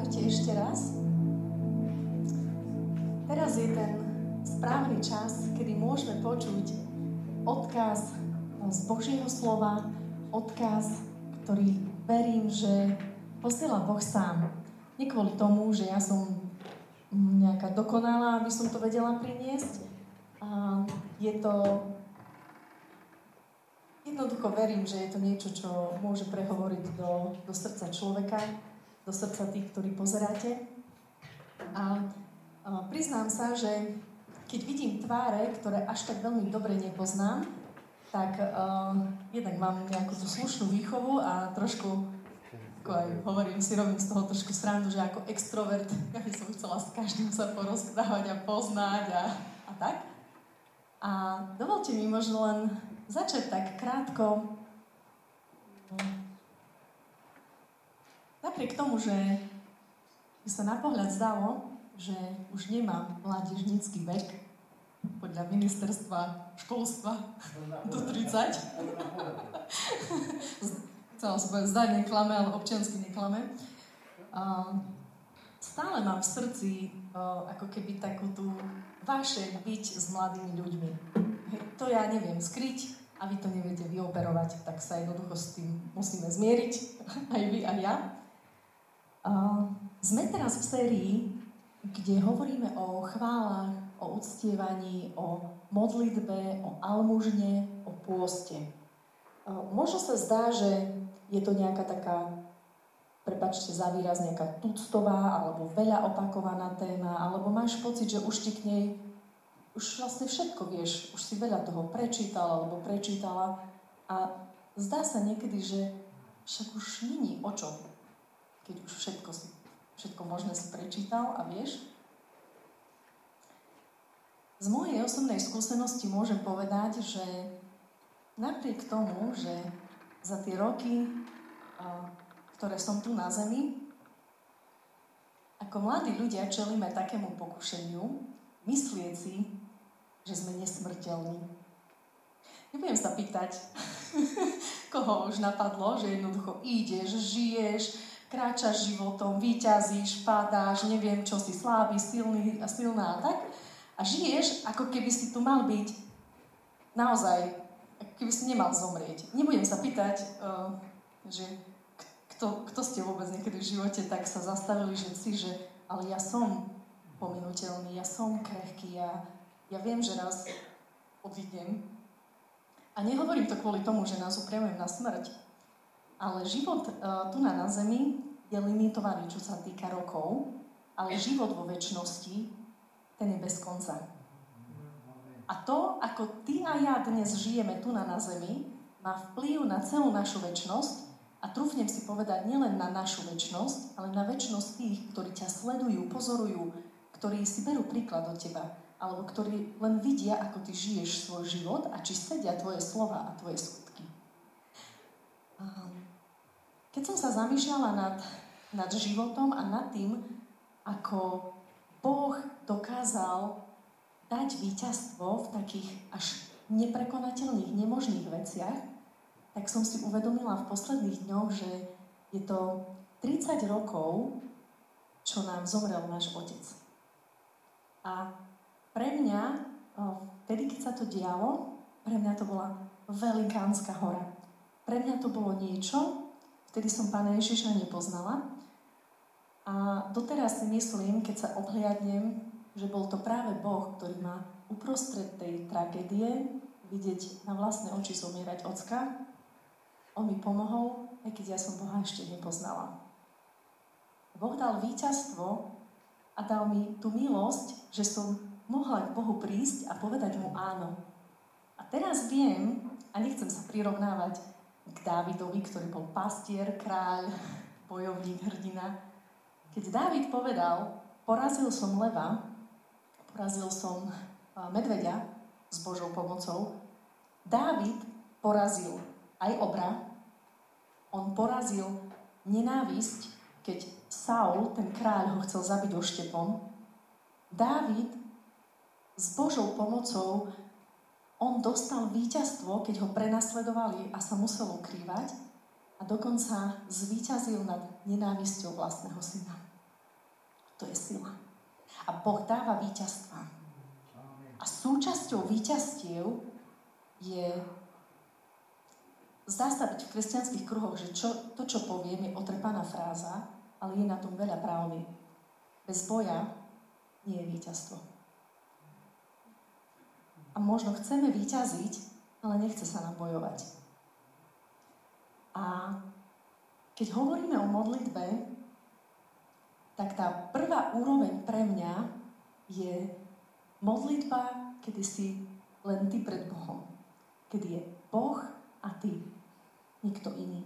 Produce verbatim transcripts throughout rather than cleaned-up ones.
Ahojte ešte raz. Teraz je ten správny čas, kedy môžeme počuť odkaz z Božieho slova, odkaz, ktorý verím, že posiela Boh sám. Nie kvôli tomu, že ja som nejaká dokonalá, aby som to vedela priniesť. A je to... Jednoducho verím, že je to niečo, čo môže prehovoriť do, do srdca človeka, do srdca tých, ktorí pozeráte. A, a priznám sa, že keď vidím tváre, ktoré až tak veľmi dobre nepoznám, tak uh, jednak mám nejakú tú slušnú výchovu a trošku, ako aj hovorím, si robím z toho trošku srandu, že ako extrovert, ja by som chcela s každým sa porozprávať a poznať a, a tak. A dovolte mi možno len začať tak krátko. Napriek tomu, že by sa na pohľad zdalo, že už nemám mládežnícky vek, podľa ministerstva školstva do tridsať. Chcela som povedať, zdať neklame, ale občiansky neklame. Stále mám v srdci ako keby takú tú vášeň byť s mladými ľuďmi. To ja neviem skryť a vy to neviete vyoperovať, tak sa jednoducho s tým musíme zmieriť, aj vy, aj ja. Uh, sme teraz v sérii, kde hovoríme o chválach, o uctievaní, o modlitbe, o almužne, o pôste. Uh, možno sa zdá, že je to nejaká taká, prepáčte za výraz, nejaká tuctová alebo veľa opakovaná téma, alebo máš pocit, že už ti k nej už vlastne všetko vieš, už si veľa toho prečítal alebo prečítala a zdá sa niekedy, že však už není o čom, keď už všetko, si, všetko možné si prečítal a vieš. Z mojej osobnej skúsenosti môžem povedať, že napriek tomu, že za tie roky, ktoré som tu na zemi, ako mladí ľudia čelíme takému pokušeniu, myslieť si, že sme nesmrteľní. Nebudem sa pýtať, koho už napadlo, že jednoducho ideš, žiješ, kráčaš životom, víťazíš, padáš, neviem čo, si slabý, silný a silná a tak. A žiješ, ako keby si tu mal byť naozaj, ako keby si nemal zomrieť. Nebudem sa pýtať, uh, že kto, kto ste vôbec niekedy v živote tak sa zastavili, že si, že ale ja som pominuteľný, ja som krehký, ja, ja viem, že raz odídem. A nehovorím to kvôli tomu, že nás upriamujem na smrť, ale život uh, tu na, na zemi je limitovaný, čo sa týka rokov, ale život vo večnosti, ten je bez konca. A to, ako ty a ja dnes žijeme tu na, na zemi, má vplyv na celú našu večnosť a trúfnem si povedať nielen na našu večnosť, ale na večnosť tých, ktorí ťa sledujú, pozorujú, ktorí si berú príklad od teba, alebo ktorí len vidia, ako ty žiješ svoj život a či sedia tvoje slova a tvoje skutky. Keď som sa zamýšľala nad, nad životom a nad tým, ako Boh dokázal dať víťazstvo v takých až neprekonateľných, nemožných veciach, tak som si uvedomila v posledných dňoch, že je to tridsať rokov, čo nám zomrel náš otec. A pre mňa, vtedy, keď sa to dialo, pre mňa to bola velikánska hora. Pre mňa to bolo niečo, vtedy som Pána Ježiša nepoznala. A doteraz si myslím, keď sa obhliadnem, že bol to práve Boh, ktorý ma uprostred tej tragédie vidieť na vlastné oči zomierať ocka. On mi pomohol, aj keď ja som Boha ešte nepoznala. Boh dal víťazstvo a dal mi tú milosť, že som mohla k Bohu prísť a povedať mu áno. A teraz viem, a nechcem sa prirovnávať k Dávidovi, ktorý bol pastier, kráľ, bojovník, hrdina. Keď Dávid povedal, porazil som leva, porazil som medveďa s Božou pomocou, Dávid porazil aj obra, on porazil nenávisť, keď Saul, ten kráľ, ho chcel zabiť oštepom. Dávid s Božou pomocou on dostal víťazstvo, keď ho prenasledovali a sa musel ukrývať a dokonca zvíťazil nad nenávisťou vlastného syna. To je sila. A Boh dáva víťazstva. A súčasťou víťazstiev je, zdá sa byť v kresťanských kruhoch, že čo, to, čo poviem, je otrepaná fráza, ale je na tom veľa pravdy. Bez boja nie je víťazstvo. A možno chceme víťaziť, ale nechce sa nám bojovať. A keď hovoríme o modlitbe, tak tá prvá úroveň pre mňa je modlitba, kedy si len ty pred Bohom. Kedy je Boh a ty. Nikto iný.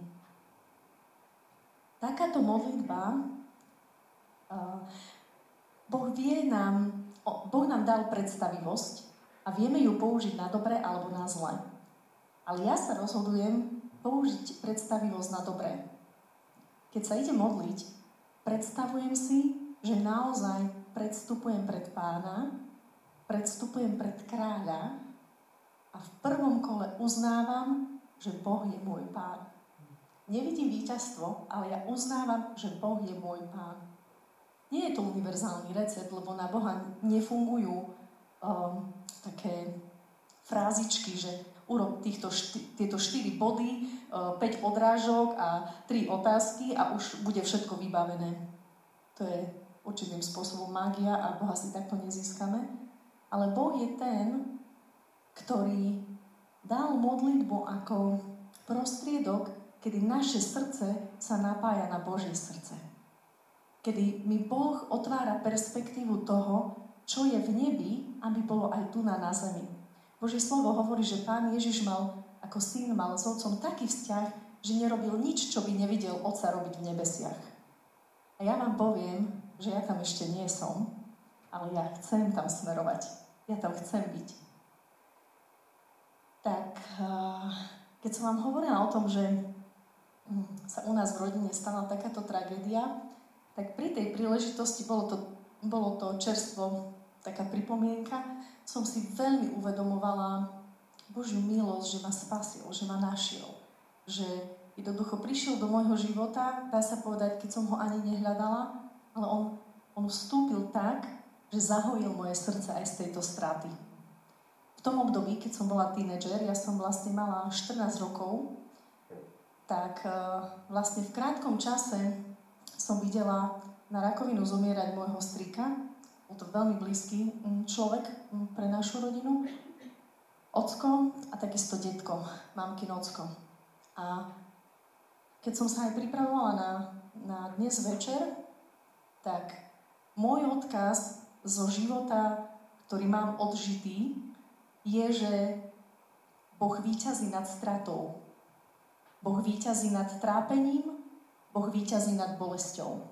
Takáto modlitba, uh, Boh vie nám, oh, Boh nám dal predstavivosť a vieme ju použiť na dobre alebo na zle. Ale ja sa rozhodujem použiť predstavivosť na dobré. Keď sa idem modliť, predstavujem si, že naozaj predstupujem pred Pána, predstupujem pred kráľa a v prvom kole uznávam, že Boh je môj Pán. Nevidím víťazstvo, ale ja uznávam, že Boh je môj Pán. Nie je to univerzálny recept, lebo na Boha nefungujú um, také frázičky, že urob týchto šty, tieto štyri body, päť odrážok a tri otázky a už bude všetko vybavené. To je určitým spôsobom mágia a Boha si takto nezískame. Ale Boh je ten, ktorý dal modlitbu ako prostriedok, kedy naše srdce sa napája na Božie srdce. Kedy mi Boh otvára perspektívu toho, čo je v nebi, aby bolo aj tu na, na zemi. Božie slovo hovorí, že Pán Ježiš mal, ako syn mal s otcom taký vzťah, že nerobil nič, čo by nevidel otca robiť v nebesiach. A ja vám poviem, že ja tam ešte nie som, ale ja chcem tam smerovať. Ja tam chcem byť. Tak, keď som vám hovorila o tom, že sa u nás v rodine stala takáto tragédia, tak pri tej príležitosti bolo to, bolo to čerstvo, taká pripomienka, som si veľmi uvedomovala Božiu milosť, že ma spasil, že ma našiel. Že jednoducho prišiel do môjho života, dá sa povedať, keď som ho ani nehľadala, ale on, on vstúpil tak, že zahojil moje srdce aj z tejto straty. V tom období, keď som bola tínedžer, ja som vlastne mala štrnásť rokov, tak vlastne v krátkom čase som videla na rakovinu zomierať môjho strýka. Bol to veľmi blízky človek pre našu rodinu. Ocko a takisto detko, mamkin ocko. A keď som sa aj pripravovala na, na dnes večer, tak môj odkaz zo života, ktorý mám odžitý, je, že Boh víťazí nad stratou. Boh víťazí nad trápením, Boh víťazí nad bolesťou.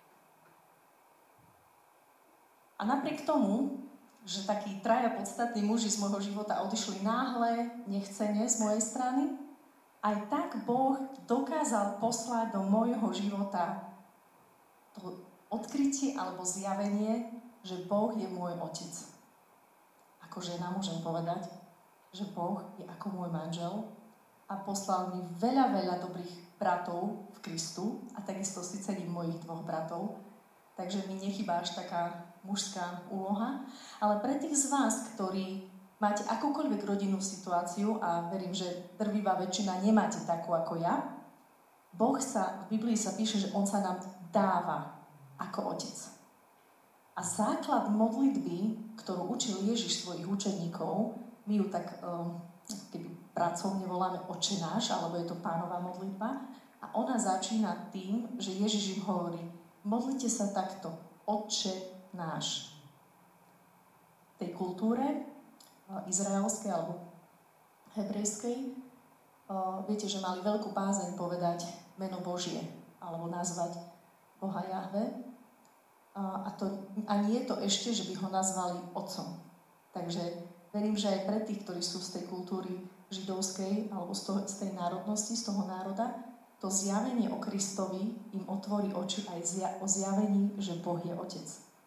A napriek tomu, že takí traja podstatní muži z môjho života odišli náhle, nechcene z mojej strany, aj tak Boh dokázal poslať do môjho života to odkrytie alebo zjavenie, že Boh je môj otec. Ako žena môžem povedať, že Boh je ako môj manžel a poslal mi veľa, veľa dobrých bratov v Kristu a takisto si cením mojich dvoch bratov, takže mi nechýba až taká mužská úloha. Ale pre tých z vás, ktorí máte akúkoľvek rodinnú situáciu a verím, že drvivá väčšina nemáte takú ako ja, Boh sa, v Biblii sa píše, že On sa nám dáva ako otec. A základ modlitby, ktorú učil Ježiš svojich učeníkov, my ju tak um, keby pracovne voláme Otče náš, alebo je to Pánova modlitba, a ona začína tým, že Ježiš im hovorí: modlite sa takto, Otče náš. V tej kultúre izraelskej alebo hebrejskej viete, že mali veľkú bázeň povedať meno Božie alebo nazvať Boha Jahve. A, to, a nie je to ešte, že by ho nazvali otcom. Takže verím, že aj pre tých, ktorí sú z tej kultúry židovskej alebo z, toho, z tej národnosti, z toho národa, to zjavenie o Kristovi im otvorí oči aj zja- o zjavení, že Boh je otec.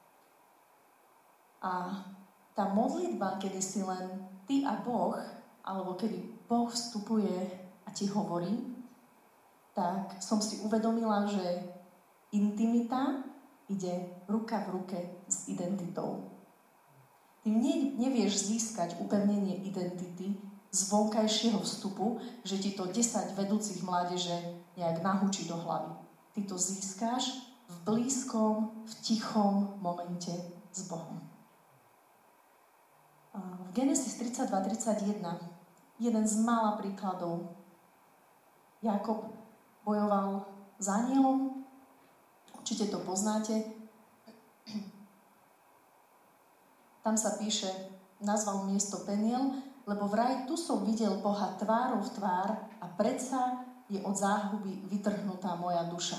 A tá modlitba, kedy si len ty a Boh, alebo kedy Boh vstupuje a ti hovorí, tak som si uvedomila, že intimita ide ruka v ruke s identitou. Ty ne, nevieš získať upevnenie identity z vonkajšieho vstupu, že ti to desať vedúcich mládeže nejak nahúči do hlavy. Ty to získáš v blízkom, v tichom momente s Bohom. V Genesis tridsaťdva tridsaťjeden, jeden z mála príkladov. Jakob bojoval s anielom, určite to poznáte. Tam sa píše, nazval miesto Peniel, lebo vraj tu som videl Boha tvárou v tvár a predsa je od záhuby vytrhnutá moja duša.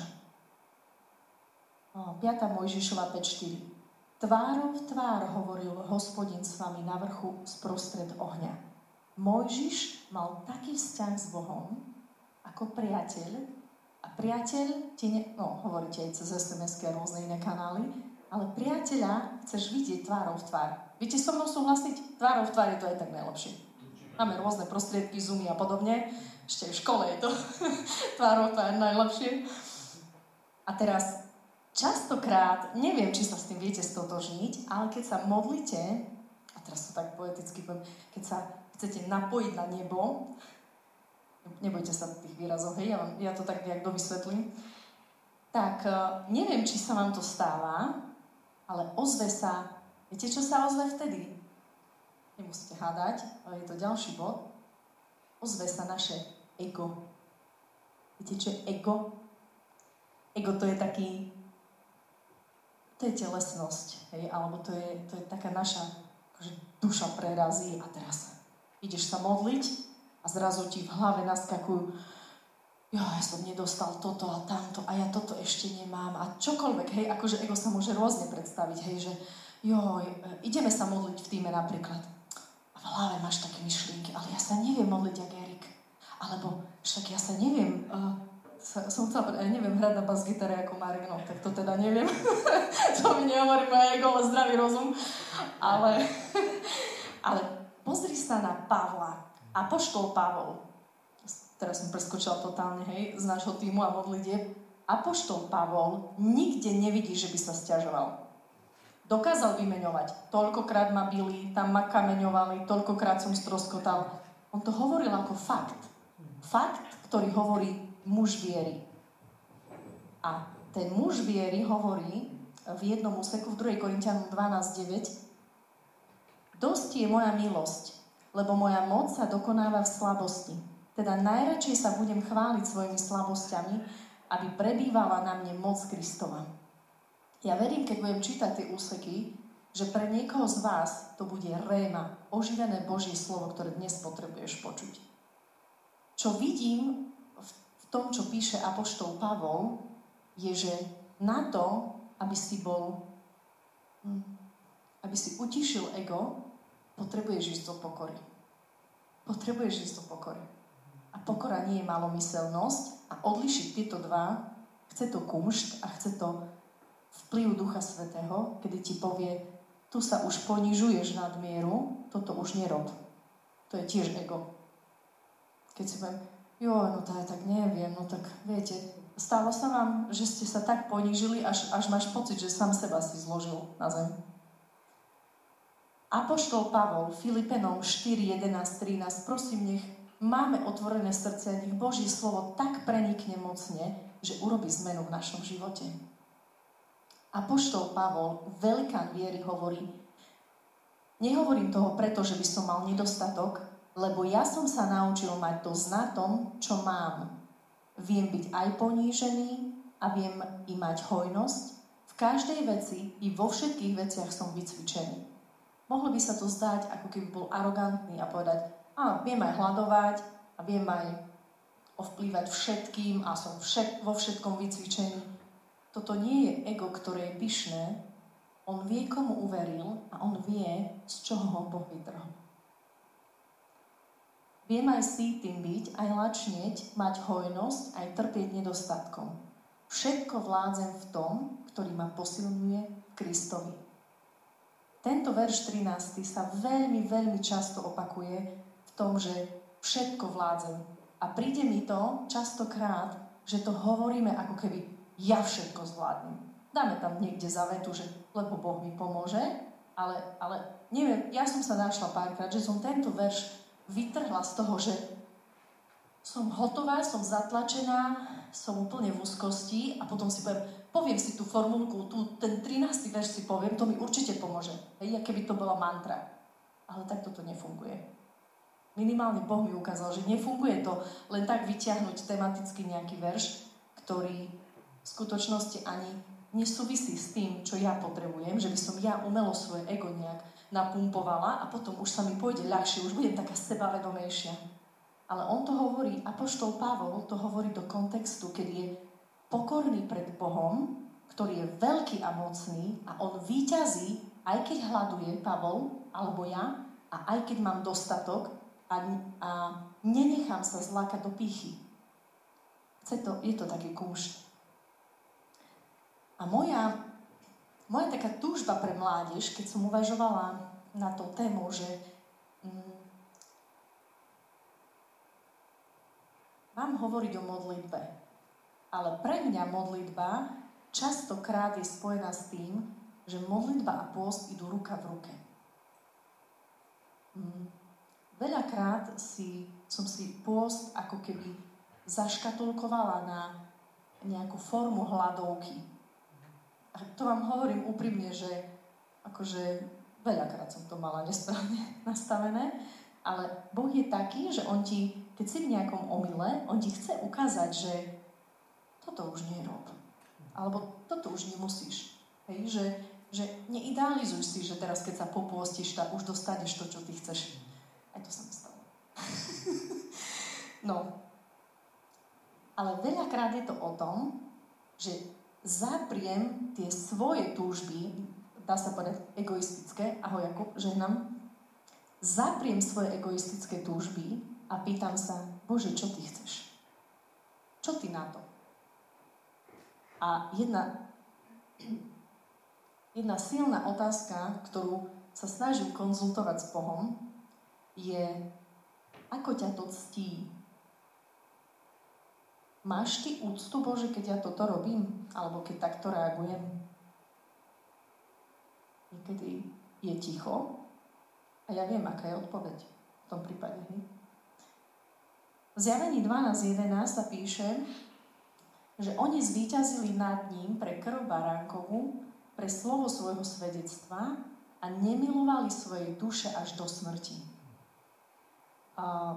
piata Mojžišova päť štyri. Tvárou v tvár hovoril Hospodin s vami na vrchu sprostred ohňa. Mojžiš mal taký vzťah s Bohom ako priateľ a priateľ ti ne... no hovoríte aj cez es em esky a rôzne iné kanály, ale priateľa chceš vidieť tvárou v tvár. Viete so mnou súhlasiť? Tvárou v tvár je to aj tak najlepšie. Máme rôzne prostriedky, zoomy a podobne. Ešte v škole je to tvárou v tvár najlepšie. A teraz, častokrát, neviem, či sa s tým viete stotožniť, ale keď sa modlíte, a teraz to tak poeticky poviem, keď sa chcete napojiť na nebo, nebojte sa tých výrazov, hej, ja, vám, ja to tak nejak dovysvetlím, tak neviem, či sa vám to stáva, ale ozve sa, viete, čo sa ozve vtedy? Nemusíte hádať, ale je to ďalší bod. Ozve sa naše ego. Viete, čo je ego? Ego to je taký, to je telesnosť, hej, alebo to je, to je taká naša akože duša prerazí a teraz ideš sa modliť a zrazu ti v hlave naskakujú, jo, ja som nedostal toto a tamto a ja toto ešte nemám a čokoľvek, hej, akože ego sa môže rôzne predstaviť, hej, že joj, ideme sa modliť v týme napríklad a v hlave máš také myšlienky, ale ja sa neviem modliť jak Erik, alebo však ja sa neviem, uh, sa, som chcela povedať, ja neviem hrať na bas-gitare ako Marek, no tak to teda neviem, to mi nehovorí moja ego, ale zdravý rozum, ale, ale pozri sa na Pavla, apoštol Pavol. Teraz som preskočila totálne, hej, z nášho týmu a modlitieb. Apoštol Pavol nikde nevidí, že by sa sťažoval. Dokázal vymeňovať. Toľkokrát ma bili, tam ma kameňovali, toľkokrát som stroskotal. On to hovoril ako fakt. Fakt, ktorý hovorí muž viery. A ten muž viery hovorí v jednom úseku, v druhej Korinťanom dvanásť deväť, dosť je moja milosť, lebo moja moc sa dokonáva v slabosti. Teda najradšej sa budem chváliť svojimi slabosťami, aby prebývala na mne moc Kristova. Ja verím, keď budem čítať tie úseky, že pre niekoho z vás to bude réma, oživené Božie slovo, ktoré dnes potrebuješ počuť. Čo vidím v tom, čo píše apoštol Pavol, je, že na to, aby si bol, aby si utišil ego, potrebuješ ísť do pokory. Potrebuješ ísť do pokory. A pokora nie je malomyselnosť a odlišiť tieto dva, chce to kumšt a chce to vplyv Ducha Svätého, kedy ti povie, tu sa už ponižuješ nad mieru, toto už nerob. To je tiež ego. Keď si poviem, jo, no to ja tak neviem, no tak viete, stalo sa vám, že ste sa tak ponížili, až, až máš pocit, že sám seba si zložil na zem. Apoštol Pavol, Filipenom štyri jedenásť trinásť, prosím, nech máme otvorené srdce a nech Božie slovo tak prenikne mocne, že urobí zmenu v našom živote. Apoštol Pavol, velikán viery, hovorí, nehovorím toho preto, že by som mal nedostatok, lebo ja som sa naučil mať dosť na tom, čo mám. Viem byť aj ponížený a viem i mať hojnosť. V každej veci i vo všetkých veciach som vycvičený. Mohlo by sa to zdať, ako keby bol arogantný a povedať, a viem aj hľadovať a viem aj ovplývať všetkým a som všet, vo všetkom vycvičený. Toto nie je ego, ktoré je pyšné. On vie, komu uveril a on vie, z čoho ho Boh vytrhol. Viem aj si tým byť, aj lačnieť, mať hojnosť, aj trpieť nedostatkom. Všetko vládzem v tom, ktorý ma posilňuje v Kristovi. Tento verš trinásty sa veľmi, veľmi často opakuje v tom, že všetko vládzem. A príde mi to častokrát, že to hovoríme ako keby ja všetko zvládnem. dáme tam niekde za vetu, že lebo Boh mi pomôže, ale, ale neviem, ja som sa našla párkrát, že som tento verš vytrhla z toho, že som hotová, som zatlačená, som úplne v úzkosti a potom si poviem, poviem si tú formulku, tú, ten trinásty verš si poviem, to mi určite pomôže. Hej, keby to bola mantra. Ale takto to nefunguje. Minimálne Boh mi ukázal, že nefunguje to len tak vyťahnuť tematicky nejaký verš, ktorý v skutočnosti ani nesúvisí s tým, čo ja potrebujem, že by som ja umelo svoje ego nejak napumpovala a potom už sa mi pôjde ľahšie, už budem taká sebavedomejšia. Ale on to hovorí, apoštol Pavol to hovorí do kontextu, keď je pokorný pred Bohom, ktorý je veľký a mocný a on víťazí, aj keď hľaduje Pavol, alebo ja, a aj keď mám dostatok a, a nenechám sa zlákať do pýchy. Chce to, je to taký kúš. A moja, moja taká túžba pre mládež, keď som uvažovala na tú tému, že mm, mám hovoriť o modlitbe, ale pre mňa modlitba častokrát je spojená s tým, že modlitba a pôst idú ruka v ruke. Mm. Veľakrát si, som si pôst ako keby zaškatulkovala na nejakú formu hladovky. A to vám hovorím úprimne, že akože veľakrát som to mala nesprávne nastavené, ale Boh je taký, že on ti, keď si v nejakom omyle, on ti chce ukázať, že toto už nerob. Alebo toto už nemusíš. Hej, že, že neidealizuj si, že teraz, keď sa popôstiš, tak už dostaneš to, čo ty chceš. Aj to sa mi stalo. No. Ale veľakrát je to o tom, že zapriem tie svoje túžby, dá sa povedať egoistické, ahoj Jakub, žehnám, zapriem svoje egoistické túžby a pýtam sa, Bože, čo ty chceš? Čo ty na to? A jedna, jedna silná otázka, ktorú sa snažím konzultovať s Bohom, je, ako ťa to ctí? Máš ty úctu, Bože, keď ja toto robím? Alebo keď takto reagujem? Niekedy je ticho a ja viem, aká je odpoveď v tom prípade. Hej? V Zjavení dvanásť jedenásť sa píše, že oni zvíťazili nad ním pre krv baránkovú, pre slovo svojho svedectva a nemilovali svoje duše až do smrti. A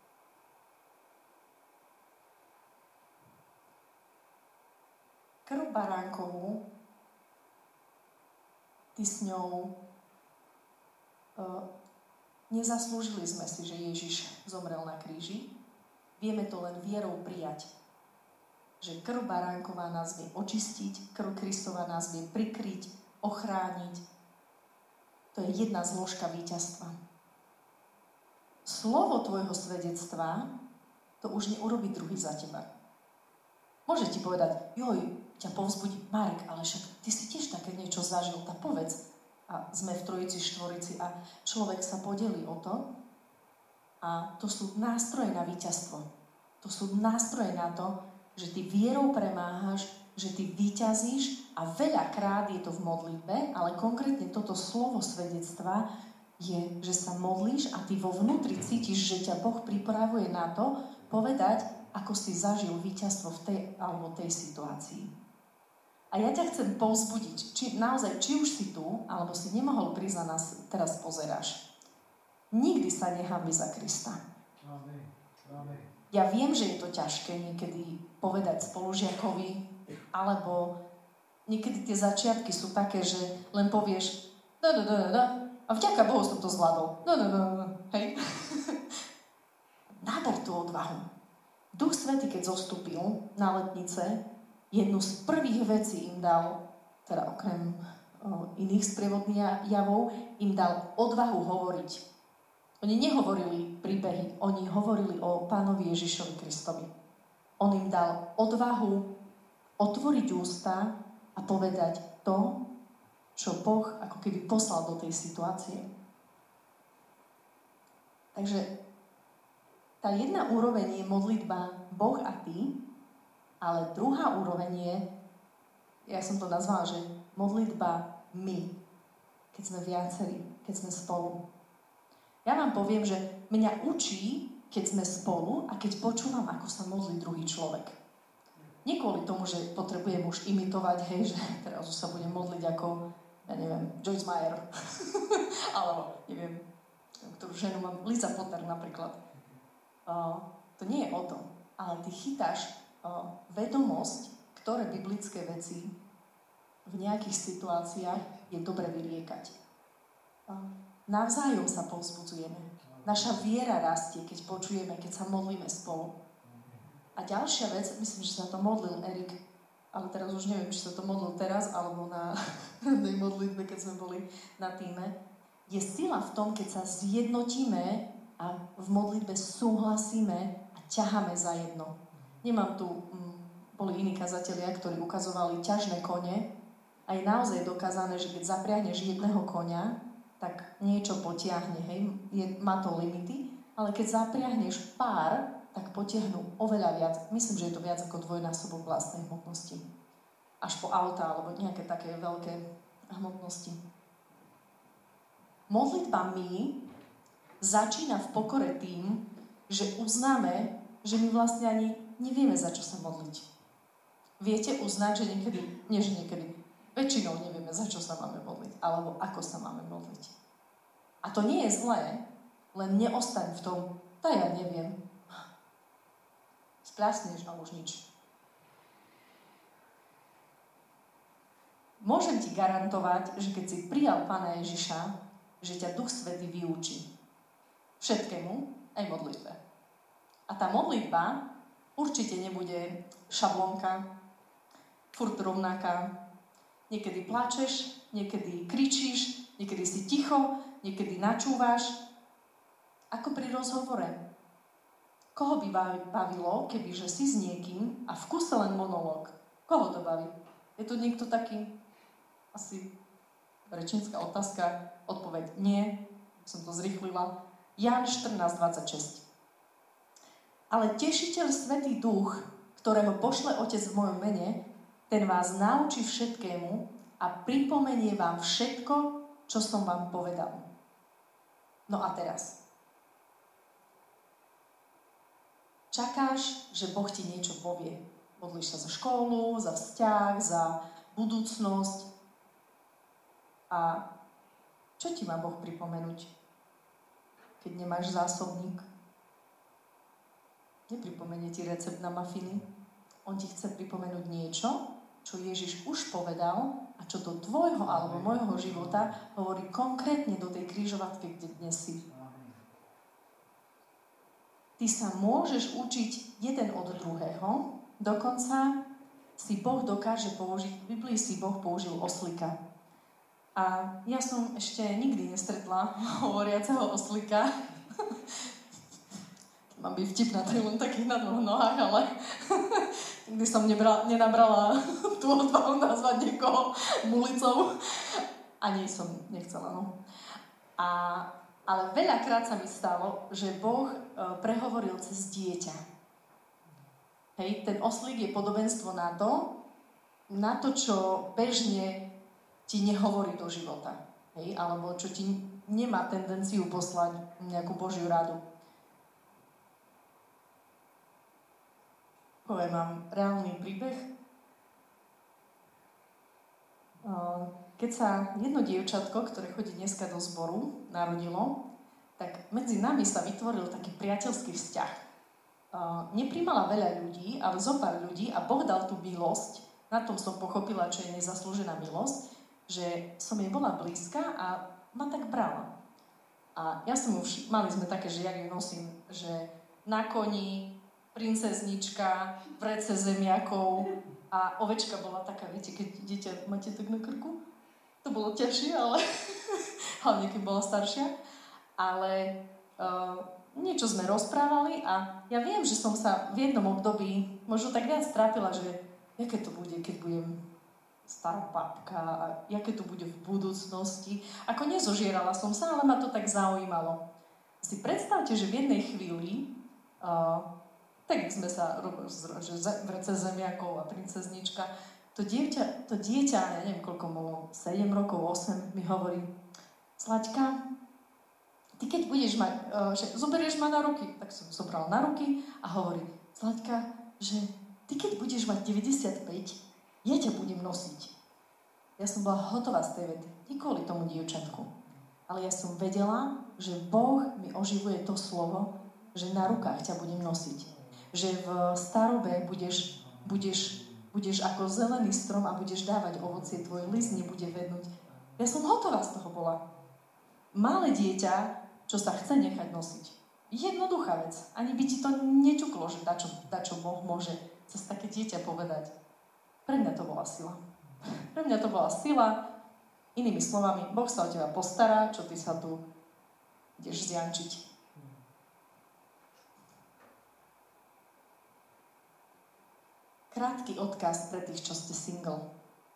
krv baránkovú, ty s ňou uh, nezaslúžili sme si, že Ježiš zomrel na kríži. Vieme to len vierou prijať. Že krv baránková nás vie očistiť, krv Kristova nás vie prikryť, ochrániť. To je jedna zložka víťazstva. Slovo tvojho svedectva to už neurobí druhý za teba. Môže ti povedať, joj, ťa povzbudí, Marek, ale však ty si tiež také niečo zažil, tak povedz. A sme v trojici, štvorici a človek sa podelí o to a to sú nástroje na víťazstvo. To sú nástroje na to, že ty vierou premáhaš, že ty víťazíš a veľakrát je to v modlitbe, ale konkrétne toto slovo svedectva je, že sa modlíš a ty vo vnútri cítiš, že ťa Boh pripravuje na to povedať, ako si zažil víťazstvo v tej alebo tej situácii. A ja ťa chcem povzbudiť, či naozaj, či už si tu, alebo si nemohol prísť na nás, teraz pozeráš. Nikdy sa nehanbi za Krista. Amen. Amen. Ja viem, že je to ťažké niekedy povedať spolužiakovi, alebo niekedy tie začiatky sú také, že len povieš da, da, da, da, a vďaka Bohu som to zvládol. Da, da, da, da, hej. Náber tú odvahu. Duch Svätý, keď zostúpil na letnice, jednu z prvých vecí im dal, teda okrem o, iných sprievodných javov, im dal odvahu hovoriť. Oni nehovorili príbehy, oni hovorili o Pánovi Ježišovi Kristovi. On im dal odvahu otvoriť ústa a povedať to, čo Boh ako keby poslal do tej situácie. Takže tá jedna úroveň je modlitba Boh a ty, ale druhá úroveň je, ja som to nazvala, že modlitba my, keď sme viacerí, keď sme spolu. Ja vám poviem, že mňa učí, keď sme spolu a keď počúvam, ako sa modlí druhý človek. Nie kvôli tomu, že potrebujem už imitovať, hej, že teraz už sa budem modliť ako, ja neviem, Joyce Meyer. Alebo, neviem, ktorú ženu mám, Lisa Potter napríklad. Uh, to nie je o tom, ale ty chytáš uh, vedomosť, ktoré biblické veci v nejakých situáciách je dobre vyriekať. Uh, navzájom sa povzbudzujeme. Naša viera rastie, keď počujeme, keď sa modlíme spolu. A ďalšia vec, myslím, že sa to modlil Erik, ale teraz už neviem, či sa to modlil teraz, alebo na tej modlitbe, keď sme boli na týme, je sila v tom, keď sa zjednotíme a v modlitbe súhlasíme a ťaháme za jedno. Nemám tu, m, boli iní kazatelia, ktorí ukazovali ťažné kone a je naozaj dokázané, že keď zapriahneš jedného koňa, tak niečo potiahne, hej, je, má to limity, ale keď zapriahneš pár, tak potiahnu oveľa viac. Myslím, že je to viac ako dvojnásobok vlastnej hmotnosti. Až po auta, alebo nejaké také veľké hmotnosti. Modlitba my začína v pokore tým, že uznáme, že my vlastne ani nevieme, za čo sa modliť. Viete uznať, že niekedy, nie že niekedy, väčšinou nevieme, za čo sa máme modliť, alebo ako sa máme modliť. A to nie je zlé, len neostaň v tom, to ja neviem. Spľasneš a už nič. Môžem ti garantovať, že keď si prijal Pána Ježiša, že ťa Duch Svätý vyučí všetkému, aj modlitbe. A tá modlitba určite nebude šablónka, furt rovnaká. Niekedy plačeš, niekedy kričíš, niekedy si ticho, niekedy načúvaš. Ako pri rozhovore. Koho by bavilo, kebyže si s niekým a v kuse len monológ? Koho to baví? Je tu niekto taký, asi rečnícka otázka, odpoveď nie, som to zrýchlila. Ján štrnásť dvadsaťšesť. Ale tešiteľ Svätý Duch, ktorého pošle Otec v mojom mene, ten vás naučí všetkému a pripomenie vám všetko, čo som vám povedal. No a teraz. Čakáš, že Boh ti niečo povie. Modlíš sa za školu, za vzťah, za budúcnosť. A čo ti má Boh pripomenúť, keď nemáš zásobník? Nepripomenie ti recept na mafiny. On ti chce pripomenúť niečo, čo Ježiš už povedal a čo do tvojho alebo môjho života hovorí konkrétne do tej križovatky, kde dnes si. Ty sa môžeš učiť jeden od druhého, dokonca si Boh dokáže použiť, v Biblii si Boh použil oslika. A ja som ešte nikdy nestretla hovoriaceho oslika. Mám byť vtipná, to je len takých na dvoch nohách, ale nikdy som nebra, nenabrala tú odvahu nazvať niekoho mulicou. Ani som nechcela, no. A Ale veľakrát sa mi stalo, že Boh prehovoril cez dieťa. Hej, ten oslík je podobenstvo na to, na to, čo bežne ti nehovorí do života. Hej, alebo čo ti nemá tendenciu poslať nejakú Božiu radu. Poviem vám reálny príbeh. Keď sa jedno dievčatko, ktoré chodí dneska do zboru, narodilo, tak medzi nami sa vytvoril taký priateľský vzťah. Uh, nepríjmala veľa ľudí, ale zo pár ľudí a Boh dal tú milosť, na tom som pochopila, čo je nezaslúžená milosť, že som jej bola blízka a ma tak brala. A ja som už, mali sme také, že ja ju nosím, že na koni, princeznička, vrece zemiakov a ovečka bola taká, viete, keď dieťa máte tak na krku, to bolo ťažšie, ale hlavne keď bola staršia. Ale uh, niečo sme rozprávali a ja viem, že som sa v jednom období možno tak viac trápila, že jaké to bude, keď budem stará babka a jaké to bude v budúcnosti. Ako nezožierala som sa, ale ma to tak zaujímalo. Si predstavte, že v jednej chvíli uh, tak sme sa, že vrece zemiakov a princeznička, to dieťa, to dieťa, ja neviem koľko bolo, sedem rokov, osem, mi hovorí, Slaďka, ty keď budeš mať, že zoberieš ma na ruky, tak som zobrala na ruky a hovorí, Slaďka, že ty keď budeš mať deväťdesiatpäť, ja ťa budem nosiť. Ja som bola hotová z tej vety, nie kvôli tomu dievčatku, ale ja som vedela, že Boh mi oživuje to slovo, že na rukách ťa budem nosiť. Že v starobe budeš, budeš, budeš ako zelený strom a budeš dávať ovocie, tvoj list nebude vednúť. Ja som hotová z toho bola. Malé dieťa, čo sa chce nechať nosiť. Jednoduchá vec. Ani by ti to neťuklo, že dačo, dačo Boh môže cez také dieťa povedať. Pre mňa to bola sila. Pre mňa to bola sila. Inými slovami, Boh sa o teba postará, čo ty sa tu ideš zjančiť. Krátky odkaz pre tých, čo ste single.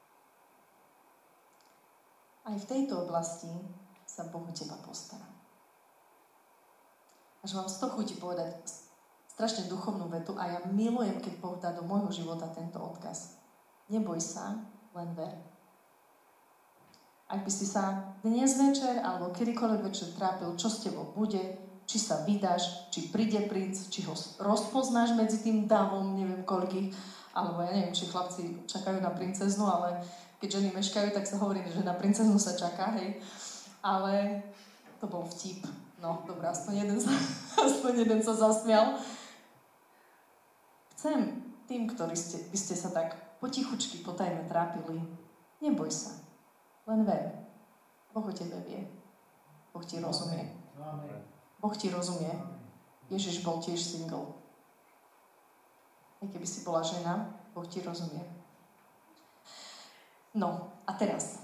Aj v tejto oblasti sa Boh o teba postará. Až mám sto chuti povedať strašne duchovnú vetu a ja milujem, keď Boh dá do môjho života tento odkaz. Neboj sa, len ver. Ak by si sa dnes večer alebo kedykoľvek večer trápil, čo s tebou bude, či sa vydáš, či príde princ, či ho rozpoznáš medzi tým davom, neviem koľkých, alebo ja neviem, či chlapci čakajú na princeznu, ale keď ženy meškajú, tak sa hovorí, že na princeznu sa čaká, hej. Ale to bol vtip. No, dobré, aspoň jeden, aspoň jeden sa zasmial. Chcem tým, ktorí ste, by ste sa tak potichučky potajme trápili, neboj sa. Len ver. Boh o tebe vie. Boh ti rozumie. Boh ti rozumie. Ježiš bol tiež single. Aj keby si bola žena, Boh ti rozumie. No, a teraz.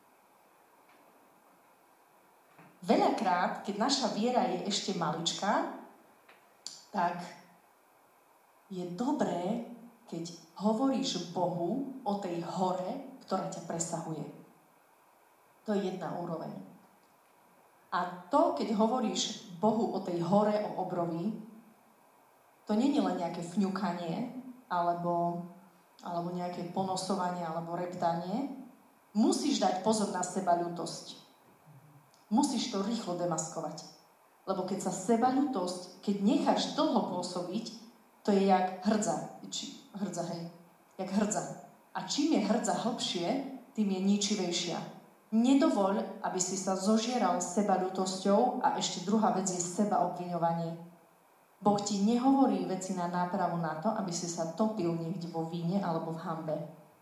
Veľakrát, keď naša viera je ešte maličká, tak je dobré, keď hovoríš Bohu o tej hore, ktorá ťa presahuje. To je jedna úroveň. A to, keď hovoríš Bohu o tej hore, o obroví, to nie je len nejaké fňukanie, alebo, alebo nejaké ponosovanie, alebo reptanie. Musíš dať pozor na sebaľútosť. Musíš to rýchlo demaskovať. Lebo keď sa sebaľútosť, keď necháš dlho pôsobiť, to je jak hrdza. Či, hrdza, hej. Jak hrdza. A čím je hrdza hlbšie, tým je ničivejšia. Nedovoľ, aby si sa zožieral sebaľútosťou a ešte druhá vec je sebaobviňovanie. Boh ti nehovorí veci na nápravu na to, aby si sa topil niekde vo víne alebo v hanbe.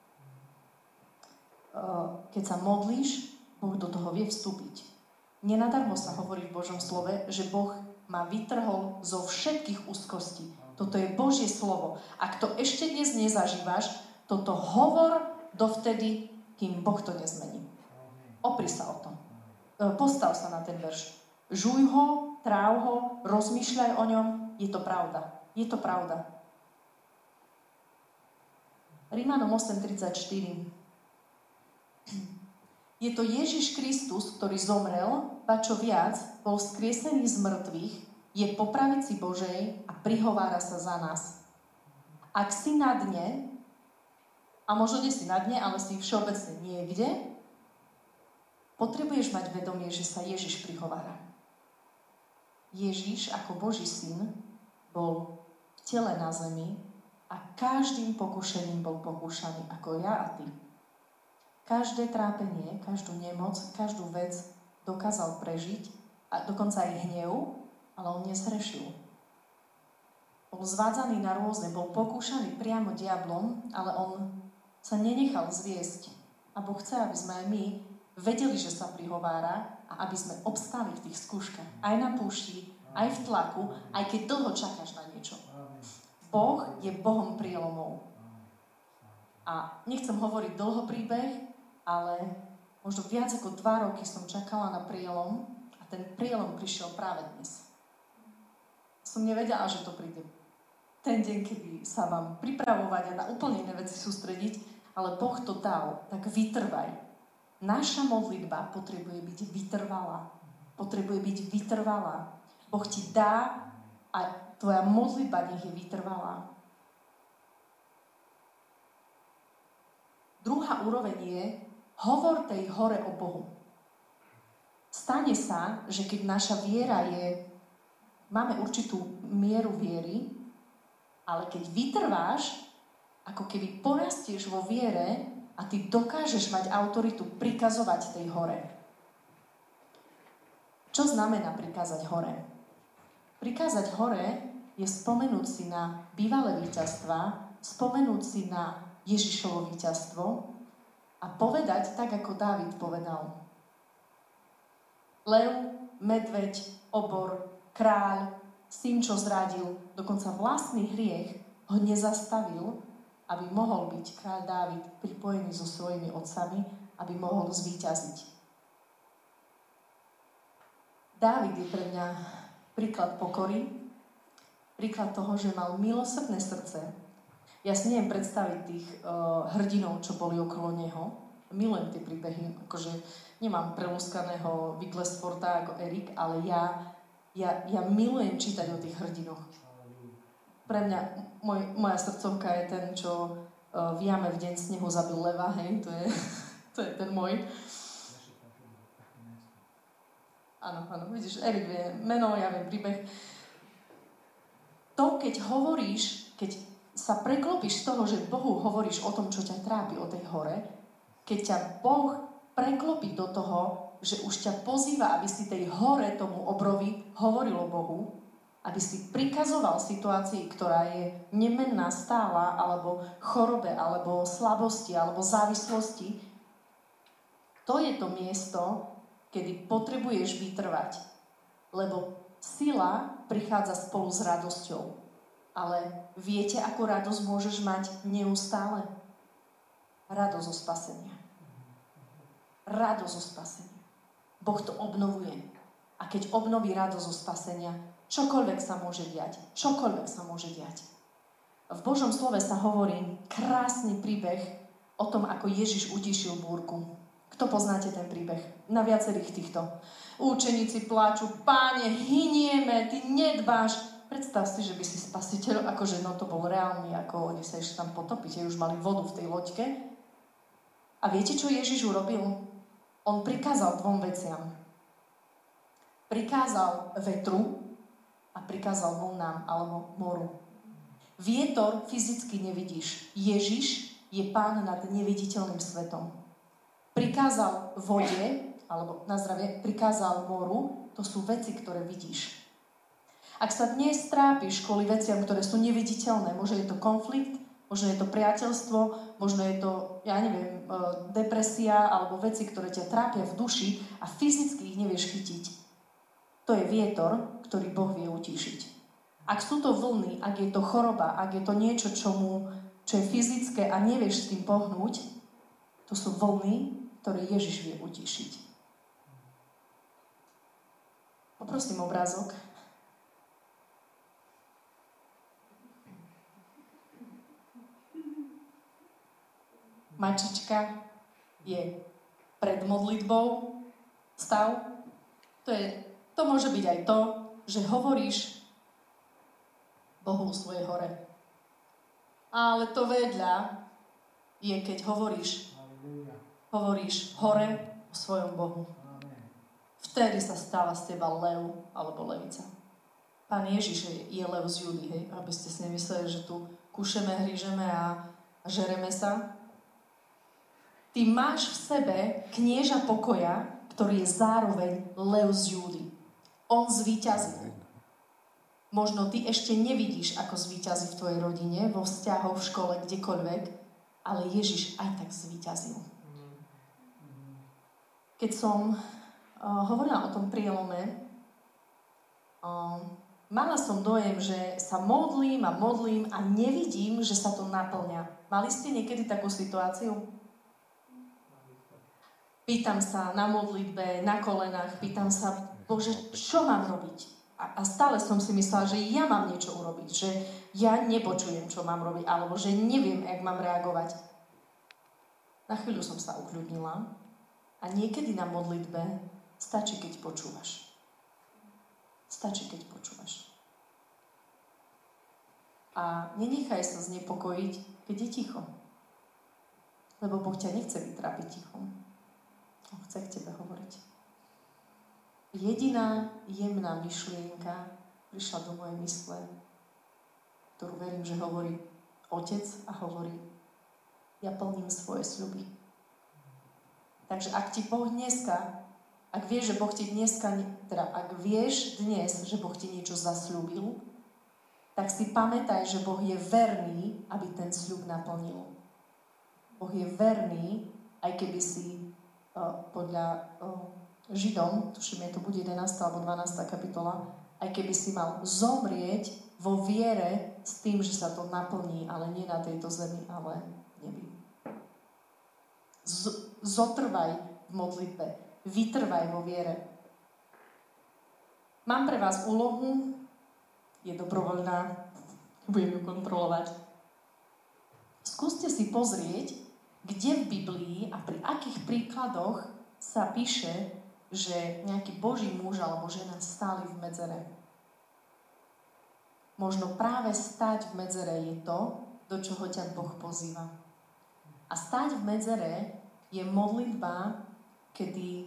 Keď sa modlíš, Boh do toho vie vstúpiť. Nenadarmo sa hovorí v Božom slove, že Boh ma vytrhol zo všetkých úzkostí. Toto je Božie slovo. Ak to ešte dnes nezažívaš, toto hovor dovtedy, kým Boh to nezmení. Opri sa o to. Postav sa na ten verš. Žuj ho, tráv ho, rozmýšľaj o ňom. Je to pravda. Je to pravda. Rímanom osem tridsaťštyri. Je to Ježiš Kristus, ktorý zomrel, ba čo viac, bol vzkriesený z mŕtvych, je po pravici Božej a prihovára sa za nás. Ak si na dne, a možno nie si na dne, ale si všeobecne niekde, potrebuješ mať vedomie, že sa Ježiš prihovára. Ježiš ako Boží syn bol v tele na zemi a každým pokušením bol pokúšaný ako ja a ty. Každé trápenie, každú nemoc, každú vec dokázal prežiť a dokonca aj hnev, ale on nezhrešil. Bol zvádzaný na rôzne, bol pokúšaný priamo diablom, ale on sa nenechal zviesť. A Boh chce, aby sme aj my vedeli, že sa prihovára a aby sme obstáli v tých skúškach. Aj na púšti, aj v tlaku, aj keď dlho čakáš na niečo. Boh je Bohom prielomov. A nechcem hovoriť dlho príbeh, ale možno viac ako dva roky som čakala na prielom a ten prielom prišiel práve dnes. Som nevedela, že to príde ten deň, kedy sa mám pripravovať a na úplne iné veci sústrediť, ale Boh to dal, tak vytrvaj. Naša modlitba potrebuje byť vytrvalá. Potrebuje byť vytrvalá. Boh ti dá a tvoja modlitba nech je vytrvalá. Druhá úroveň je, hovor tej hore o Bohu. Stane sa, že keď naša viera je, máme určitú mieru viery, ale keď vytrváš, ako keby porastieš vo viere a ty dokážeš mať autoritu prikazovať tej hore. Čo znamená prikázať hore? Prikázať hore je spomenúť si na bývalé víťazstva, spomenúť si na Ježišovo víťazstvo a povedať tak, ako Dávid povedal. Lev, medveď, obor, kráľ, syn, čo zradil, dokonca vlastný hriech ho nezastavil, aby mohol byť kráľ Dávid pripojený so svojimi otcami, aby mohol zvíťaziť. Dávid je pre mňa príklad pokory, príklad toho, že mal milosrdné srdce. Ja si neviem predstaviť tých uh, hrdinov, čo boli okolo neho. Milujem tie príbehy, akože nemám prelúskaného Wigglesforta ako Erik, ale ja, ja, ja milujem čítať o tých hrdinoch. Pre mňa, môj, moja srdcovka je ten, čo uh, v jame v deň snehu zabil leva, hej, to je, to je ten môj. Áno, áno, vidíš, Erik vie meno, ja viem príbeh. To, keď hovoríš, keď sa preklopíš z toho, že Bohu hovoríš o tom, čo ťa trápi, o tej hore, keď ťa Boh preklopí do toho, že už ťa pozýva, aby si tej hore, tomu obrovi, hovoril o Bohu, aby si prikazoval situácii, ktorá je nemenná, stála, alebo chorobe, alebo slabosti, alebo závislosti, to je to miesto, kedy potrebuješ vytrvať. Lebo sila prichádza spolu s radosťou. Ale viete, ako radosť môžeš mať neustále? Radosť zo spasenia. Radosť zo spasenia. Boh to obnovuje. A keď obnoví radosť zo spasenia, čokoľvek sa môže diať. Čokoľvek sa môže diať. V Božom slove sa hovorí krásny príbeh o tom, ako Ježiš utišil búrku. Kto poznáte ten príbeh? Na viacerých týchto. Učeníci pláču, Páne, hynieme, ty nedbáš. Predstav si, že by si spasiteľ, akože no to bol reálny, ako oni sa ešte tam potopiť, už mali vodu v tej loďke. A viete, čo Ježiš urobil? On prikázal dvom veciam. Prikázal vetru a prikázal vlnám alebo moru. Vietor fyzicky nevidíš. Ježiš je Pán nad neviditeľným svetom. Prikázal vode, alebo na zdravie, prikázal moru, to sú veci, ktoré vidíš. Ak sa dnes trápiš kvôli veciam, ktoré sú neviditeľné, možno je to konflikt, možno je to priateľstvo, možno je to, ja neviem, depresia alebo veci, ktoré ťa trápia v duši a fyzicky ich nevieš chytiť. To je vietor, ktorý Boh vie utíšiť. Ak sú to vlny, ak je to choroba, ak je to niečo, čomu, čo je fyzické a nevieš s tým pohnúť, to sú vlny, ktoré Ježiš vie utíšiť. Poprosím obrázok. Mačička je pred modlitbou stav. To, je, to môže byť aj to, že hovoríš Bohu o svojej hore. Ale to vedľa je, keď hovoríš hovoríš hore o svojom Bohu. Vtedy sa stáva z teba lev alebo levica. Pán Ježiš je lev z Judy, hej, aby ste si nemysleli, že tu kušeme, hrížeme a, a žereme sa. Ty máš v sebe knieža pokoja, ktorý je zároveň lev z Judy. On zvíťazil. Možno ty ešte nevidíš, ako zvíťazí v tvojej rodine, vo vzťahoch, v škole, kdekoľvek, ale Ježiš aj tak zvíťazil. Keď som uh, hovorila o tom prielome, uh, mala som dojem, že sa modlím a modlím a nevidím, že sa to naplňa. Mali ste niekedy takú situáciu? Pýtam sa na modlitbe, na kolenách, pýtam sa, Bože, čo mám robiť? A, a stále som si myslela, že ja mám niečo urobiť, že ja nepočujem, čo mám robiť, alebo že neviem, jak mám reagovať. Na chvíľu som sa ukľudnila. A niekedy na modlitbe stačí, keď počúvaš. Stačí, keď počúvaš. A nenechaj sa znepokojiť, keď je ticho. Lebo Boh ťa nechce vytrápiť tichom. On chce k tebe hovoriť. Jediná jemná myšlienka prišla do mojej mysle, ktorú verím, že hovorí Otec a hovorí: ja plním svoje sľuby. Takže ak ti Boh dneska, ak vieš, že Boh ti dneska, teda ak vieš dnes, že Boh ti niečo zasľúbil, tak si pamätaj, že Boh je verný, aby ten sľub naplnil. Boh je verný, aj keby si uh, podľa uh, Židom, tuším, je to bude jedenásta alebo dvanásta kapitola, aj keby si mal zomrieť vo viere s tým, že sa to naplní, ale nie na tejto zemi, ale v nebi. Z- zotrvaj v modlitbe, vytrvaj vo viere. Mám pre vás úlohu, je dobrovoľná, budem ju kontrolovať. Skúste si pozrieť, kde v Biblii a pri akých príkladoch sa píše, že nejaký Boží muž alebo žena stáli v medzere. Možno práve stáť v medzere je to, do čoho ťa Boh pozýva. A stáť v medzere je modlitba, kedy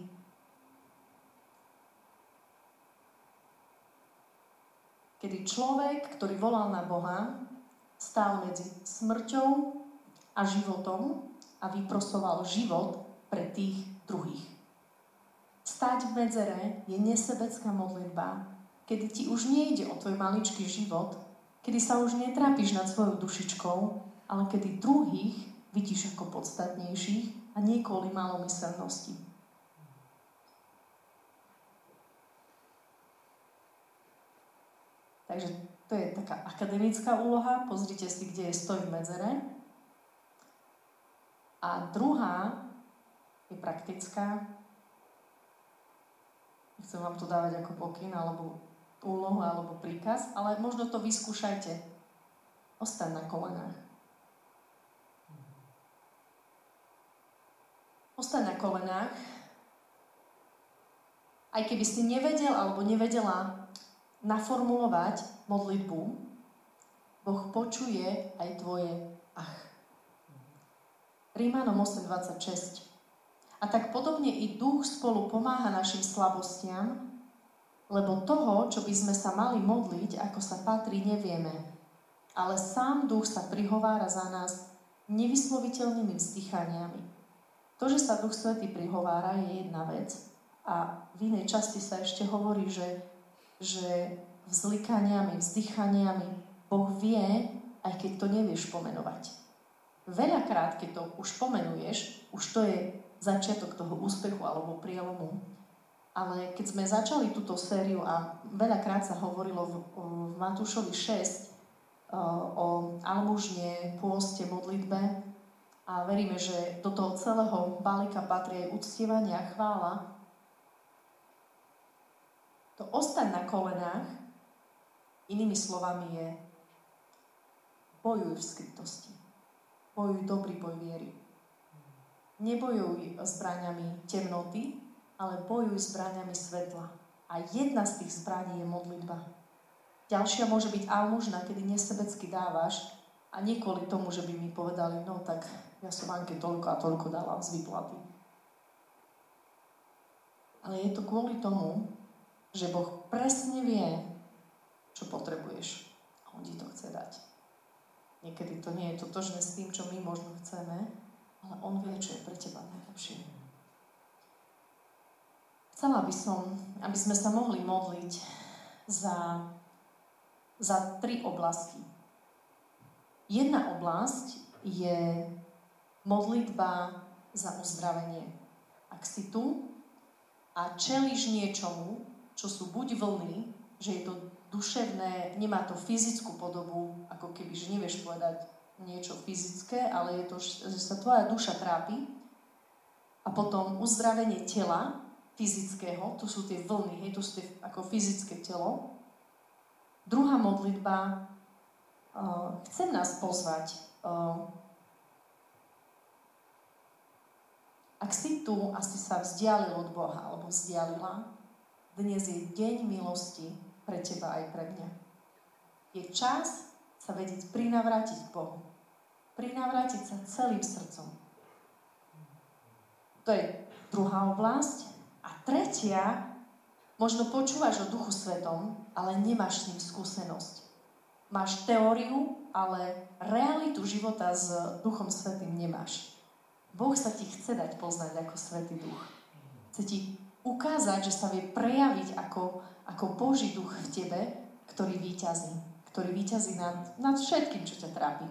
kedy človek, ktorý volal na Boha, stál medzi smrťou a životom a vyprosoval život pre tých druhých. Stáť v medzere je nesebecká modlitba, kedy ti už nejde o tvoj maličký život, kedy sa už netrápiš nad svojou dušičkou, ale kedy druhých vidíš ako podstatnejších a nie kvôli malomyselnosti. Takže to je taká akademická úloha. Pozrite si, kde je stoj v medzere. A druhá je praktická. Nechcem vám to dávať ako pokyn, alebo úlohu, alebo príkaz, ale možno to vyskúšajte. Ostaň na kolenách. Ostaň na kolenách. Aj keby si nevedel alebo nevedela naformulovať modlitbu, Boh počuje aj tvoje ach. Rímanom osem dvadsaťšesť. A tak podobne i duch spolu pomáha našim slabostiam, lebo toho, čo by sme sa mali modliť, ako sa patrí, nevieme. Ale sám duch sa prihovára za nás nevysloviteľnými vzdychaniami. To, že sa Duch Svätý prihovára, je jedna vec. A v inej časti sa ešte hovorí, že že vzlikaniami, vzdychaniami Boh vie, aj keď to nevieš pomenovať. Veľakrát, keď to už pomenuješ, už to je začiatok toho úspechu alebo prielomu. Ale keď sme začali túto sériu a veľakrát sa hovorilo v, v Matúšovi šesť o almužne, pôste, modlitbe a veríme, že do toho celého balíka patrí aj uctievanie a chvála, to ostaň na kolenách, inými slovami je bojuj v skrytosti. Bojuj dobrý boj viery. Nebojuj zbraňami temnoty, ale bojuj zbraňami svetla. A jedna z tých zbraní je modlitba. Ďalšia môže byť almužna, kedy nesebecky dávaš a nie kvôli tomu, že by mi povedali, no tak ja som Anke toľko a toľko dala z výplaty. Ale je to kvôli tomu, že Boh presne vie, čo potrebuješ. A On ti to chce dať. Niekedy to nie je totožné s tým, čo my možno chceme, ale On vie, čo je pre teba najlepšie. Chcela by som, aby sme sa mohli modliť za, za tri oblasti. Jedna oblasť je modlitba za uzdravenie. Ak si tu a čelíš niečomu, čo sú buď vlny, že je to duševné, nemá to fyzickú podobu, ako keby, že nevieš povedať niečo fyzické, ale je to, že sa tvoja duša trápi. A potom uzdravenie tela, fyzického, to sú tie vlny, hej, to sú tie ako fyzické telo. Druhá modlitba, uh, chcem nás pozvať, uh, ak si tu a si sa vzdialil od Boha, alebo vzdialila, dnes je deň milosti pre teba aj pre mňa. Je čas sa vedieť prinavrátiť k Bohu. Prinavrátiť sa celým srdcom. To je druhá oblasť. A tretia, možno počúvaš o Duchu Svetom, ale nemáš s ním skúsenosť. Máš teóriu, ale realitu života s Duchom Svätým nemáš. Boh sa ti chce dať poznať ako Svätý Duch. Chce ti ukázať, že sa vie prejaviť ako, ako Boží Duch v tebe, ktorý víťazí. Ktorý víťazí nad, nad všetkým, čo ťa trápi.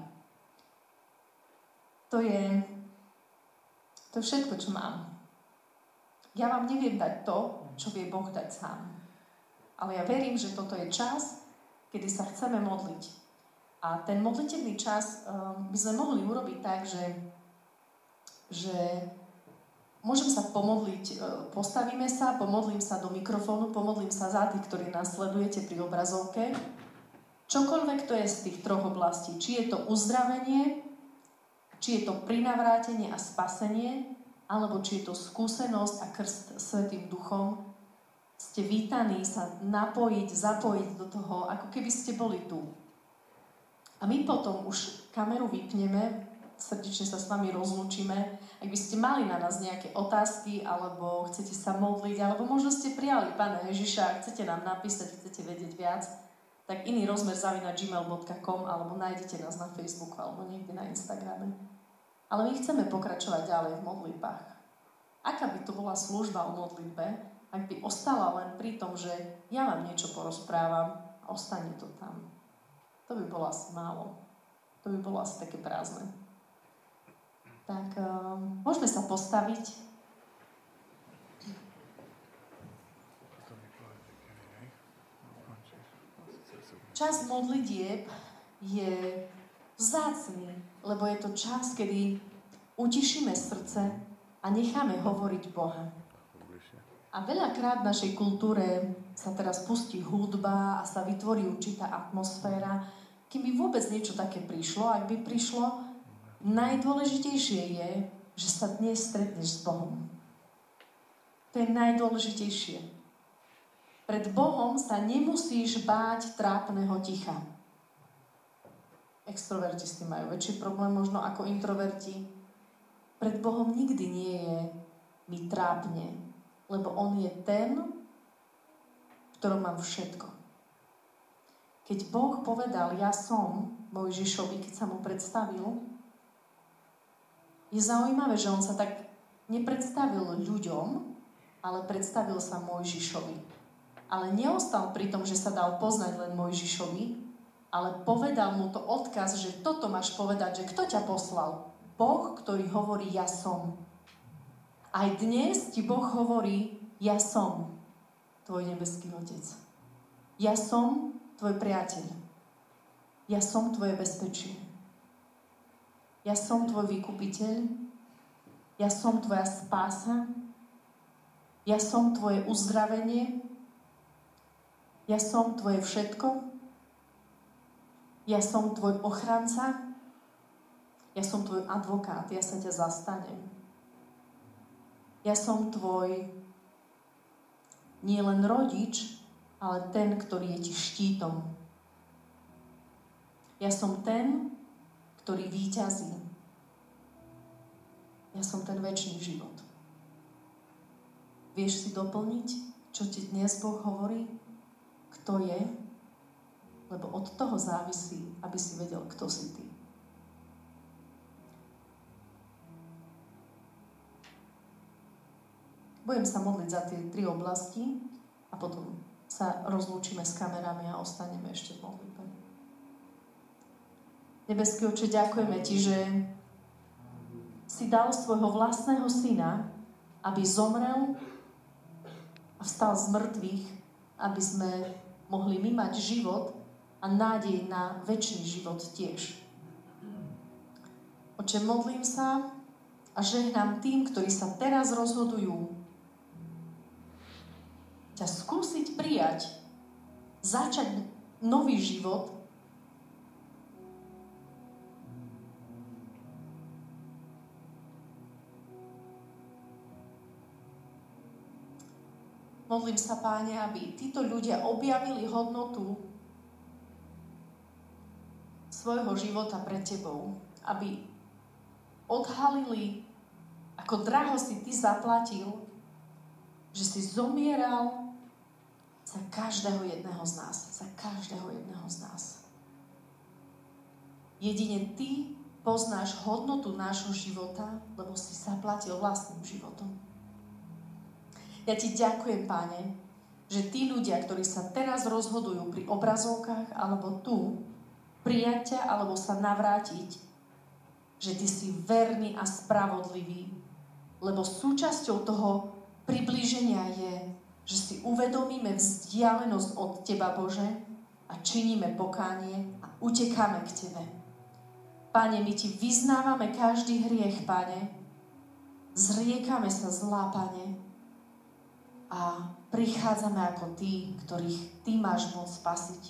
To je, to je všetko, čo mám. Ja vám neviem dať to, čo vie Boh dať sám. Ale ja verím, že toto je čas, kedy sa chceme modliť. A ten modlitebný čas um, by sme mohli urobiť tak, že, že môžem sa pomodliť, uh, postavíme sa, pomodlím sa do mikrofónu, pomodlím sa za tých, ktorí nás sledujete pri obrazovke. Čokoľvek to je z tých troch oblastí. Či je to uzdravenie, či je to prinavrátenie a spasenie, alebo či je to skúsenosť a krst Svätým Duchom, ste vítaní sa napojiť, zapojiť do toho, ako keby ste boli tu. A my potom už kameru vypneme, srdečne sa s vami rozlúčime. Ak by ste mali na nás nejaké otázky, alebo chcete sa modliť, alebo možno ste prijali Pána Ježiša a chcete nám napísať, chcete vedieť viac, tak iný rozmer zavináč gmail bodka com, alebo nájdete nás na Facebooku, alebo niekde na Instagrame. Ale my chceme pokračovať ďalej v modlitbách. Aká by to bola služba o modlitbe, ak by ostala len pri tom, že ja vám niečo porozprávam a ostane to tam. To by bolo asi málo. To by bolo asi také prázdne. Tak um, môžeme sa postaviť. Čas modlitieb je vzácny, lebo je to čas, kedy utišíme srdce a necháme hovoriť Boha. A veľakrát v našej kultúre sa teraz pustí hudba a sa vytvorí určitá atmosféra. Kým by vôbec niečo také prišlo, ak by prišlo, najdôležitejšie je, že sa dnes stretneš s Bohom. To je najdôležitejšie. Pred Bohom sa nemusíš báť trápneho ticha. Extroverti s tým majú väčší problém možno ako introverti. Pred Bohom nikdy nie je mi trápne, lebo on je ten, v ktorom mám všetko. Keď Boh povedal, ja som Mojžišovi, keď sa mu predstavil, je zaujímavé, že on sa tak nepredstavil ľuďom, ale predstavil sa Mojžišovi. Ale neostal pri tom, že sa dal poznať len Mojžišovi, ale povedal mu to odkaz, že toto máš povedať, že kto ťa poslal? Boh, ktorý hovorí, ja som. Aj dnes ti Boh hovorí, ja som tvoj nebeský Otec. Ja som tvoj priateľ. Ja som tvoje bezpečie. Ja som tvoj vykupiteľ. Ja som tvoja spása. Ja som tvoje uzdravenie. Ja som tvoje všetko. Ja som tvoj ochranca. Ja som tvoj advokát. Ja sa ťa zastanem. Ja som tvoj nie len rodič, ale ten, ktorý je ti štítom. Ja som ten, ktorý víťazí. Ja som ten večný život. Vieš si doplniť, čo ti dnes Boh hovorí? Kto je? Lebo od toho závisí, aby si vedel, kto si ty. Budem sa modliť za tie tri oblasti a potom sa rozlúčime s kamerami a ostaneme ešte v modlitbe. Nebeský Otče, ďakujeme Ti, že si dal svojho vlastného syna, aby zomrel a vstal z mŕtvych, aby sme mohli my mať život a nádej na večný život tiež. Otče, modlím sa a žehnám tým, ktorí sa teraz rozhodujú ťa skúsiť prijať, začať nový život, modlím sa, Páne, aby títo ľudia objavili hodnotu svojho života pred Tebou, aby odhalili a ako draho si ty zaplatil, že si zomieral za každého jedného z nás. Za každého jedného z nás. Jedine ty poznáš hodnotu nášho života, lebo si zaplatil vlastným životom. Ja ti ďakujem, Páne, že tí ľudia, ktorí sa teraz rozhodujú pri obrazovkách alebo tu, prijať ťa alebo sa navrátiť, že ty si verný a spravodlivý, lebo súčasťou toho priblíženia je, že si uvedomíme vzdialenosť od teba, Bože, a činíme pokánie a utekáme k tebe. Páne, my ti vyznávame každý hriech, Páne, zriekame sa zlá, Páne, a prichádzame ako tí, ktorých ty máš moc spasiť.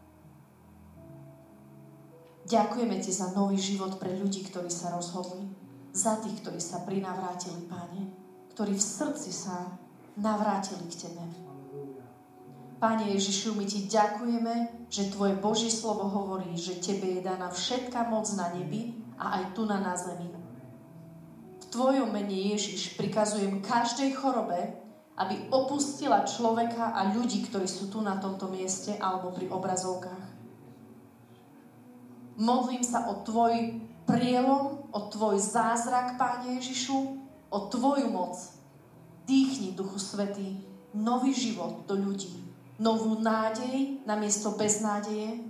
Ďakujeme ti za nový život pre ľudí, ktorí sa rozhodli, za tých, ktorí sa prinavrátili, Páne, ktorí v srdci sa navrátili k tebe. Páne Ježišu, my ti ďakujeme, že tvoje Božie slovo hovorí, že tebe je daná všetká moc na nebi a aj tu na, na zemi. V tvojom mene, Ježiš, prikazujem každej chorobe, aby opustila človeka a ľudí, ktorí sú tu na tomto mieste alebo pri obrazovkách. Modlím sa o tvoj prielom, o tvoj zázrak, Páne Ježišu, o tvoju moc. Dýchni, Duchu Svätý, nový život do ľudí, novú nádej namiesto beznádeje.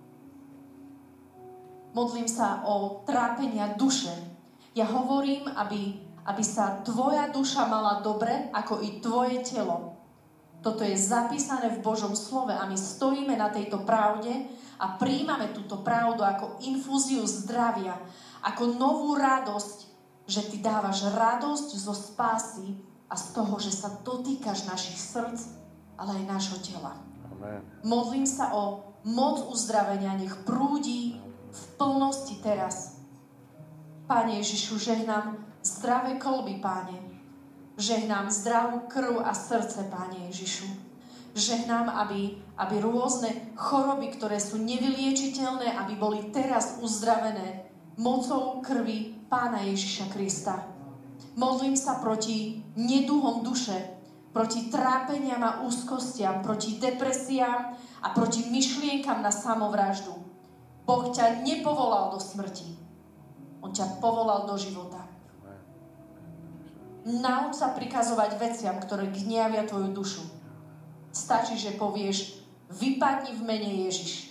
Modlím sa o trápenia duše. Ja hovorím, aby aby sa tvoja duša mala dobre, ako i tvoje telo. Toto je zapísané v Božom slove a my stojíme na tejto pravde a príjmame túto pravdu ako infúziu zdravia, ako novú radosť, že ty dávaš radosť zo spásy a z toho, že sa dotýkaš našich srdc, ale aj nášho tela. Amen. Modlím sa o moc uzdravenia, nech prúdi v plnosti teraz. Páne Ježišu, žehnám zdravé kĺby, Páne. Žehnám zdravú krv a srdce, Páne Ježišu. Žehnám, aby, aby rôzne choroby, ktoré sú nevyliečiteľné, aby boli teraz uzdravené mocou krvi Pána Ježiša Krista. Modlím sa proti neduhom duše, proti trápeniam a úzkostiam, proti depresiám a proti myšlienkam na samovraždu. Boh ťa nepovolal do smrti. On ťa povolal do života. Nauč sa prikazovať veciam, ktoré gniavia tvoju dušu. Stačí, že povieš, vypadni v mene Ježiš.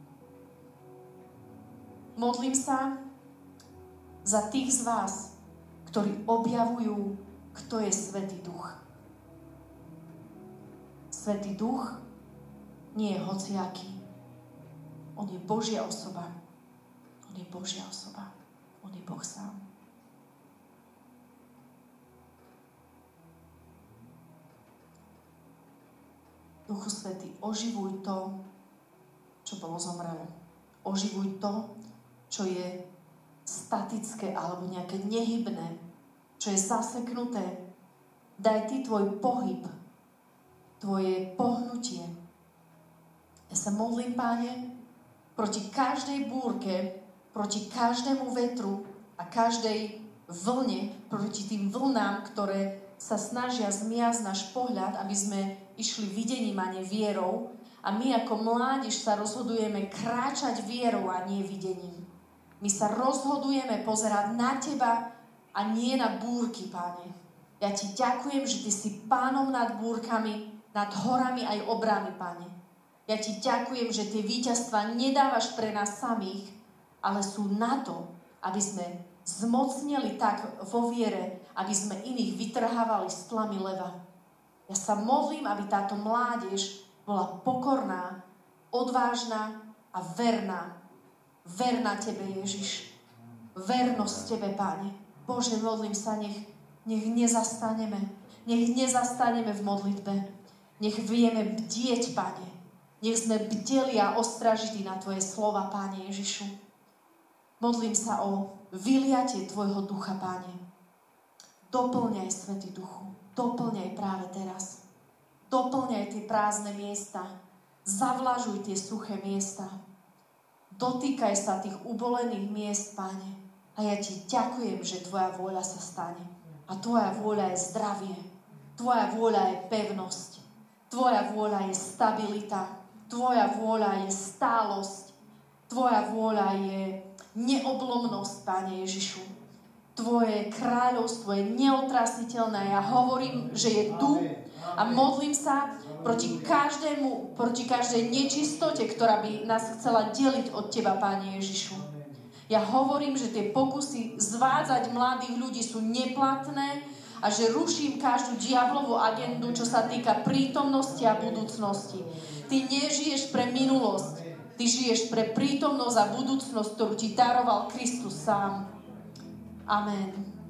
Modlím sa za tých z vás, ktorí objavujú, kto je Svätý Duch. Svätý Duch nie je hociaký. On je Božia osoba. On je Božia osoba. On je Boh sám. Duchu Svätý, oživuj to, čo bolo zomrelé. Oživuj to, čo je statické alebo nejaké nehybné, čo je zaseknuté. Daj ty tvoj pohyb, tvoje pohnutie. Ja sa modlím, Páne, proti každej búrke, proti každému vetru a každej vlne, proti tým vlnám, ktoré sa snažia zmiasť náš pohľad, aby sme išli videním a nie vierou. A my ako mládež sa rozhodujeme kráčať vierou a nie videním. My sa rozhodujeme pozerať na teba a nie na búrky, Páne. Ja ti ďakujem, že ty si pánom nad búrkami, nad horami aj obrami, Páne. Ja ti ďakujem, že tie víťazstvá nedávaš pre nás samých, ale sú na to, aby sme zmocnili tak vo viere, aby sme iných vytrhávali z tlamy leva. Ja sa modlím, aby táto mládež bola pokorná, odvážna a verná. Verná tebe, Ježiš. Vernosť tebe, Páne. Bože, modlím sa, nech, nech nezastaneme. Nech nezastaneme v modlitbe. Nech vieme bdieť, Pane. Nech sme bdeli a ostražití na tvoje slova, Páne Ježišu. Modlím sa o vyliatie tvojho ducha, Páne. Doplňaj, Svätý Duchu. Doplňaj práve teraz. Doplňaj tie prázdne miesta. Zavlažuj tie suché miesta. Dotýkaj sa tých ubolených miest, Páne. A ja ti ďakujem, že tvoja vôľa sa stane. A tvoja vôľa je zdravie. Tvoja vôľa je pevnosť. Tvoja vôľa je stabilita. Tvoja vôľa je stálosť. Tvoja vôľa je neoblomnosť, Pane Ježišu. Tvoje kráľovstvo je neotrasniteľné. Ja hovorím, že je tu a modlím sa proti každému, proti každej nečistote, ktorá by nás chcela deliť od Teba, Pane Ježišu. Ja hovorím, že tie pokusy zvádzať mladých ľudí sú neplatné a že ruším každú diablovú agendu, čo sa týka prítomnosti a budúcnosti. Ty nežiješ pre minulosť, ty žiješ pre prítomnosť a budúcnosť, ktorú ti daroval Kristus sám. Amen.